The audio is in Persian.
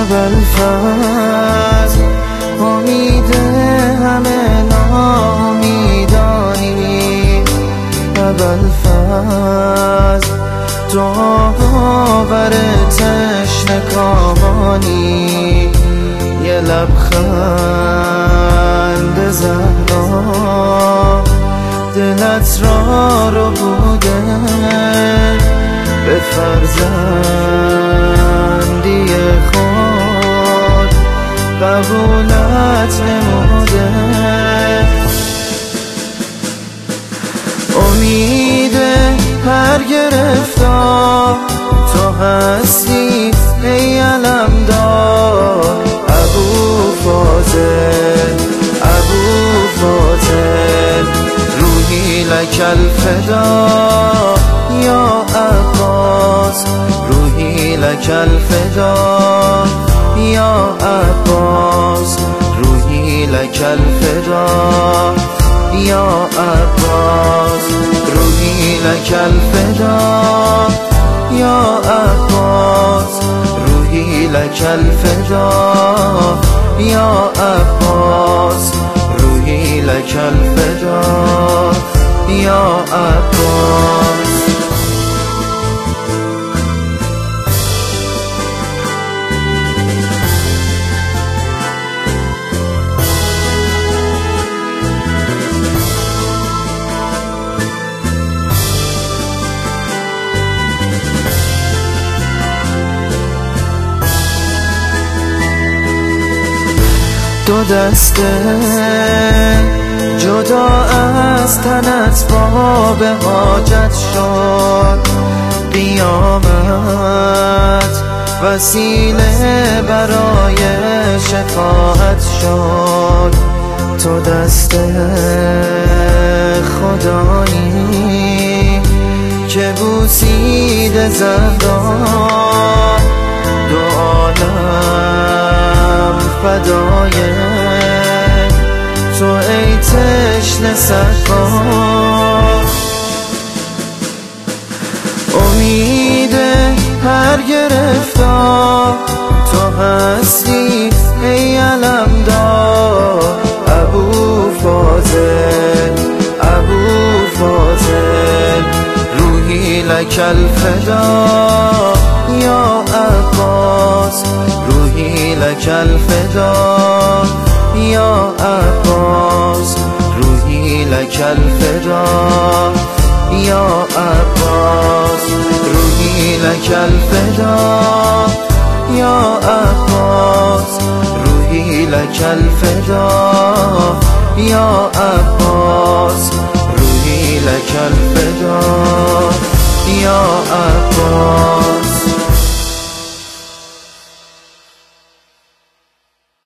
ابوالفضل امید همه ناامیدانی، ابوالفضل تو آور تشنه کامانی، یه لبخند زهرا دلت را رو بوده، به فرزندی خود قبولت نموده. امید هر گرفتار تو هستی ای علمدار، ابوالفاضل ابوالفاضل روحی لک الفدا یا عباس، روحی لک الفدا یا عباس، روحی لک الفدا یا عباس، روحی لک الفدا یا عباس، روحی لک الفدا یا عباس، روحی لک الفدا یا عباس. دو دسته جدا از تنت باب حاجت شد، قیامت وسیله برای شفاعت شد. تو دست خدایی که بوسید زهرا، دو عالم فدای تو ای تشنه صفا. امید هر گرفتار تو هستی ای علمدار، ابوالفاضل ابوالفاضل روحی لک الفدا یا عباس، روحی لک الفدا یا عباس، روحی لک الفدا یا عباس، روحی لک الفدا یا عباس، روحی لک الفدا یا عباس.